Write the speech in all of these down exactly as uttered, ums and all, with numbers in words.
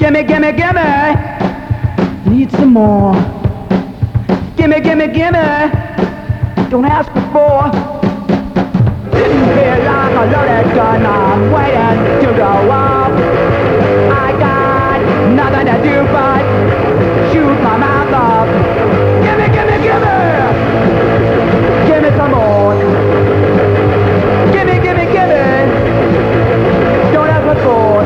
Gimme, gimme, gimme. Need some more. Gimme, gimme, gimme. Don't ask for four. Sitting here like a loaded gun, I'm waiting to go off. I got nothing to do but shoot my mouth off. Gimme, gimme, gimme. Gimme some more. Gimme, gimme, gimme. Don't ask for four.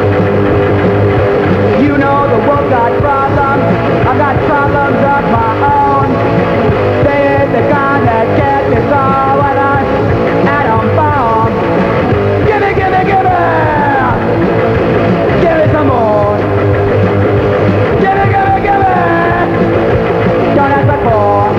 You know the world got problems. I got problems of my own. They ain't the kind that get this all with an atom bomb. Gimme, gimme, gimme. Give me some more. Gimme, gimme, gimme. Don't ask for more.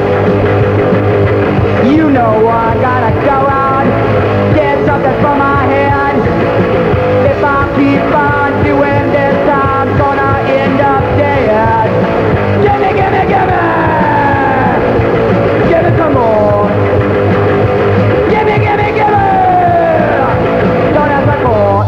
You know I gotta go out, get something for my head. If I keep on doing this, I'm gonna end up dead. Gimme, gimme, gimme. Give me some more. Gimme, gimme, gimme. Don't ask for more.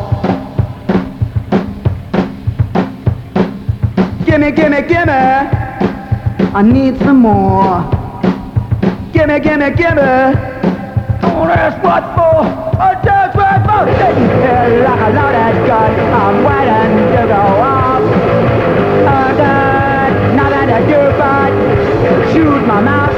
Gimme, gimme, gimme. I need some more. Gimme, gimme, gimme. Don't ask what for. I just what for. Sitting here like a loaded gun. I'm waiting to go off. I got nothing to do but shoot my mouth